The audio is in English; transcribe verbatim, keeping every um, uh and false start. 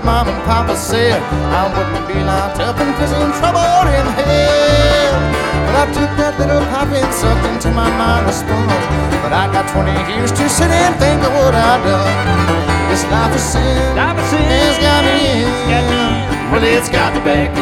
Mom and Papa said I wouldn't be locked up in prison, trouble in hell. But I took that little pipe and sucked into my mind a spoon. But I got twenty years to sit and think of what I done. This life of sin, Life of sin has got me in. got me in. Well, it's got me back in.